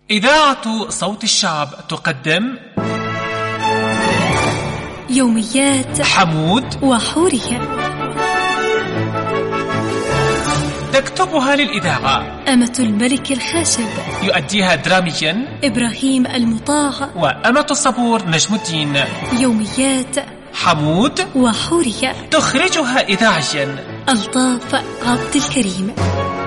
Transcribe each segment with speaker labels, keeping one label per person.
Speaker 1: إذاعة صوت الشعب تقدم
Speaker 2: يوميات
Speaker 1: حمود
Speaker 2: وحورية،
Speaker 1: تكتبها للإذاعة
Speaker 2: أمة الملك الخاشب،
Speaker 1: يؤديها دراميا
Speaker 2: إبراهيم المطاع،
Speaker 1: وأمة الصبور نجم الدين.
Speaker 2: يوميات
Speaker 1: حمود
Speaker 2: وحورية،
Speaker 1: تخرجها إذاعيا
Speaker 2: ألطاف عبد الكريم.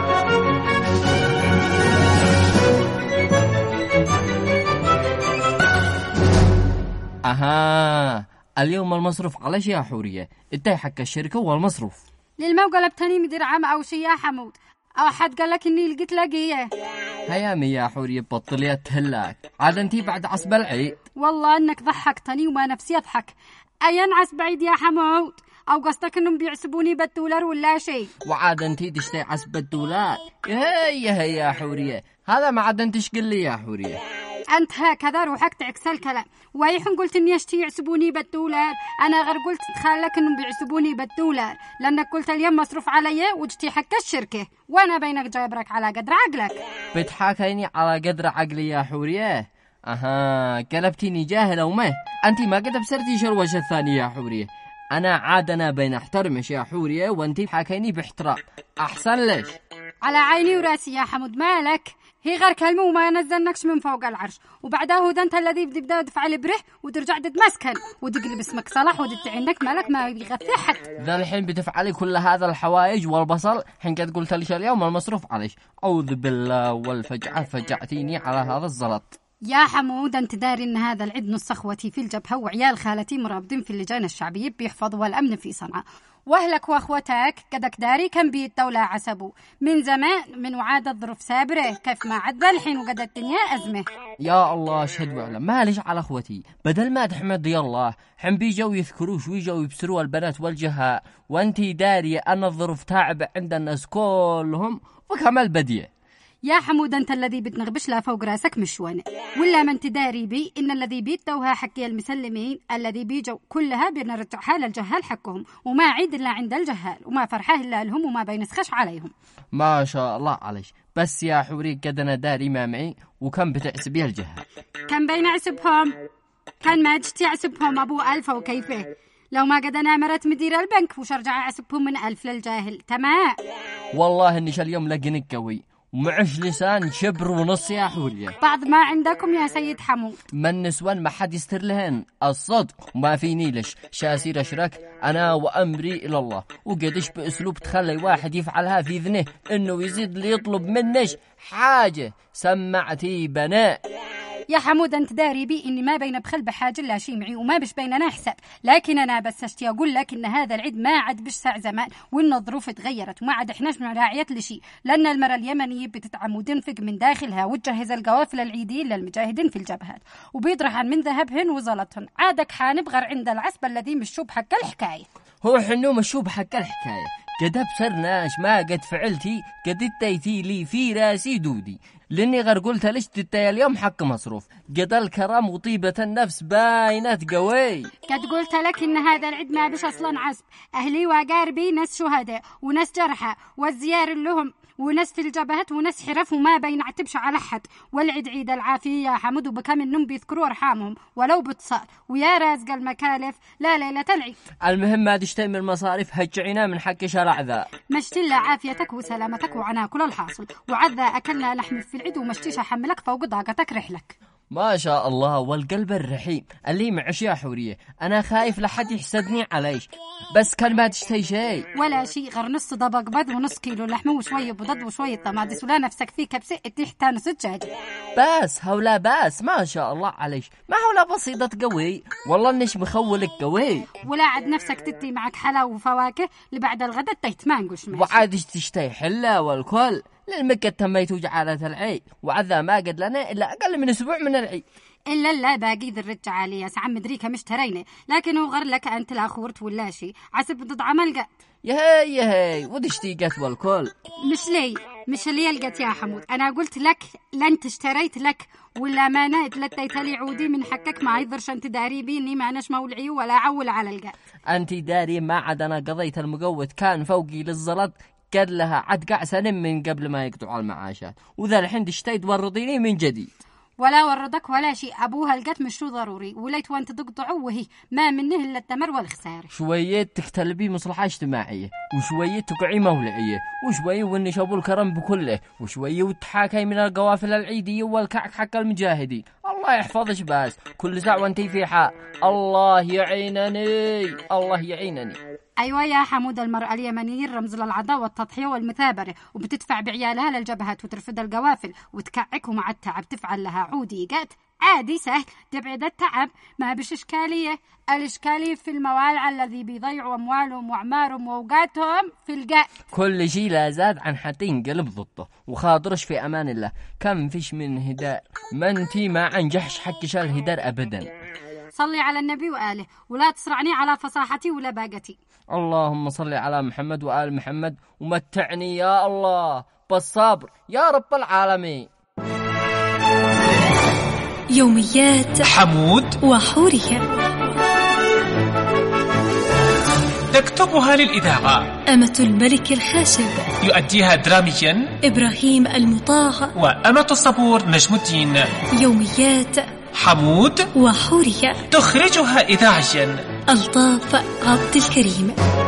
Speaker 3: اليوم المصروف على شي يا حورية؟ انتي حق الشركة والمصروف
Speaker 4: للموقع بتاني مدير عام أو شي يا حمود، أو حد قال لك إني لقيت لاقيه.
Speaker 3: هيامي يا حورية بطلية تهلاك، عاد انتي بعد عصب العيد.
Speaker 4: والله إنك ضحكتني وما نفسي أضحك. أينعس بعيد يا حمود؟ أو قصدك إنهم بيحسبوني بالدولار ولا شيء؟
Speaker 3: وعاد انتي تشتي عصب الدولار؟ هي يا حورية، هذا ما عاد انتش قل لي يا حورية.
Speaker 4: أنت هكذا روحك تعكس الكلام. ويحن قلت إني أشتي يحسبوني بالدولار، أنا غير قلت تخالك إنهم بيحسبوني بالدولار، لأنك قلت اليوم مصروف علي وجتي حق الشركة، وأنا بينك جايبرك على قدر عقلك.
Speaker 3: بتحاكيني على قدر عقلي يا حورية؟ قلبتيني جاهلة وما أنتي ما قد بسرتي شروش الثانية يا حورية. أنا عادنا بين احترمش يا حورية، وانتي حاكيني باحترام أحسن ليش.
Speaker 4: على عيني وراسي يا حمود، مالك؟ هي غير كلمة وما نزلناكش من فوق العرش، وبعدها ده انت الذي بدأ دفع البرح وترجع تتمسكن وتقلب اسمك صلاح ودتعينك مالك ما بيغثي حد.
Speaker 3: ذا الحين بتفعلي كل هذا الحوايج والبصل حين قد قلت ليش اليوم المصروف عليش؟ أعوذ بالله والفجعة، فجعتيني على هذا الزلط.
Speaker 4: يا حمود انت داري ان هذا العيد نص اخوتي في الجبهة وعيال خالتي مرابطين في اللجان الشعبية بيحفظوا الامن في صنعاء، واهلك واخوتك قدك داري كان بي الدولة عسبوا من زمان من وعاد الظروف سابرة كيف ما عدى الحين وقد الدنيا أزمة.
Speaker 3: يا الله اشهد واعلم، ماليش على اخوتي بدل ما تحمد يا الله حين بيجوا يذكروش ويجوا يبصروا البنات والجهاء، وانتي داري ان الظروف تعب عند الناس كلهم وكمال بديه.
Speaker 4: يا حمود انت الذي بتنغبش لا فوق راسك مشوان، ولا ما انت داري بي ان الذي بيتوها حكي المسلمين الذي بيجوا كلها بنرجعها للجهال حقهم، وما عيد الا عند الجهال وما فرحه الا لهم وما بينسخش عليهم.
Speaker 3: ما شاء الله عليش، بس يا حوري قد انا داري ما معي وكم بتحسبيها الجهال؟
Speaker 4: كان بين عسبهم، كان ما جتي عسبهم ابو ألف وكيفه، لو ما قد انا مرت مدير البنك وش ارجع اعسبهم من 1000 للجاهل. تمام
Speaker 3: والله اني اليوم لقينك قوي ومعش لسان شبر ونص يا حورية.
Speaker 4: بعض ما عندكم يا سيد حمود،
Speaker 3: من نسوان ما حد يستر لهن الصدق وما فيني لش شاسير اشرك انا وامري الى الله، وقدش باسلوب تخلي واحد يفعلها في ذنه انه يزيد لي يطلب منش حاجة سمعتي بناء.
Speaker 4: يا حمود انت داري بي اني ما بين بخل بحاجه لا شيء معي وما بش بيننا حساب، لكن انا بس اشتي اقول لك ان هذا العيد ما عاد بش ساع زمان، وان الظروف تغيرت وما عاد احناش مراعيات لشيء، لان المراه اليمنيه بتتعم وتنفق من داخلها وتجهز القوافل العيدين للمجاهدين في الجبهات وبيطرحن من ذهبهن وزلطهن. عادك حانبغر عند العسب الذي مشوب حق الحكايه.
Speaker 3: هو حنو مشوب حق الحكايه قد بسرناش ما قد فعلتي قد اتيتي لي في راسي دودي، لاني غير قلت ليش تتي اليوم حق مصروف قد الكرم وطيبة النفس باينات قوي.
Speaker 4: قد قلت لك ان هذا العيد ما بش اصلا عسب، اهلي وقاربي ناس شهداء وناس جرحى والزيار لهم وناس في الجبهات وناس حرف وما بينعتبش على حد، والعيد عيد العافية يا حمود وبكم انهم بيذكروا ارحامهم ولو بتصال، ويا رازق المكالف لا ليلة العيد.
Speaker 3: المهم ما تشتي من المصاريف هجعينا من حق شرع ذا.
Speaker 4: مشتي عافيتك وسلامتك وعنا كل الحاصل، وعذا اكلنا لحم في العيد ومشتيش احملك فوق ضاقتك رحلك.
Speaker 3: ما شاء الله والقلب الرحيم اللي معش يا حورية، أنا خايف لحد يحسدني عليش، بس كان ما تشتهي شيء
Speaker 4: ولا شيء غير نص طبق بيض ونص كيلو لحمة وشوية بضد وشوية طماطس، ولا نفسك فيك بسقتي حتى نص دجاجة
Speaker 3: بس. هولا بس ما شاء الله عليش، ما هولا بسيطة قوي والله انش مخولك قوي،
Speaker 4: ولا عاد نفسك تتي معك حلا وفواكه لبعد الغداء تيتمانقش ماشي،
Speaker 3: وعادش تشتهي حلا والكل للمكة تميت وجعالة العيد، وعذا ما قد لنا إلا أقل من أسبوع من العيد.
Speaker 4: إلا باقي ذي الرجع علي يا سعم مدريكا مش تريني، لكن هو غير لك أنت الأخورت ولا شي عسب ضد عمل قد.
Speaker 3: يهي ودشتي قت والكل
Speaker 4: مش لي القت يا حمود، أنا قلت لك لن تشتريت لك ولا ما نايت لتيت لي عودي من حكك ما يضرش أنت داري بيني ما نش مولعي ولا عول على القت.
Speaker 3: أنت داري ما عاد أنا قضيت المقوت كان فوقي للزلط قد لها عد قع سنة من قبل ما يقطعوا المعاشات، وذا الحين تشتي تورطيني من جديد.
Speaker 4: ولا ورضك ولا شيء، أبوها لقت مشروع ضروري وليت وانت تقطعه وهي ما منه إلا التمر والخسارة.
Speaker 3: شوية تختلبي مصلحة اجتماعية، وشوية تقعي مولعية، وشوية ونش أبو الكرم بكله، وشوية وتحاكي من القوافل العيدية والكعك حق المجاهدين. الله يحفظش باس، كل ساعة وانتي في حق. الله يعينني، الله يعينني.
Speaker 4: أيوة يا حمود، المرأة اليمنية رمز للعداوة والتضحية والمثابرة، وبتدفع بعيالها للجبهات وترفض القوافل وتكعك، ومع التعب تفعل لها عوديقات. عادي سهل، تبعد التعب، ما بش إشكالية. الإشكالية في الموالع الذي بيضيعوا أموالهم وأعمارهم وأوقاتهم في القاء.
Speaker 3: كل شيء لا زاد عن حتى ينقلب ضده، وخاطرش في أمان الله. كم فيش من هدار، ما انتي ما عنجحش حكش الهدار أبدا.
Speaker 4: صلي على النبي وآله، ولا تصرعني على فصاحتي ولا باقتي.
Speaker 3: اللهم صل على محمد وآل محمد، ومتعني يا الله بالصبر يا رب العالمين.
Speaker 2: يوميات
Speaker 1: حمود
Speaker 2: وحورية،
Speaker 1: تكتبها للإذاعة
Speaker 2: أمة الملك الخاشب،
Speaker 1: يؤديها دراميا
Speaker 2: إبراهيم المطاع،
Speaker 1: وأمة الصبور نجم الدين.
Speaker 2: يوميات
Speaker 1: حمود
Speaker 2: وحورية،
Speaker 1: تخرجها إذاعيا
Speaker 2: ألطاف عبد الكريم.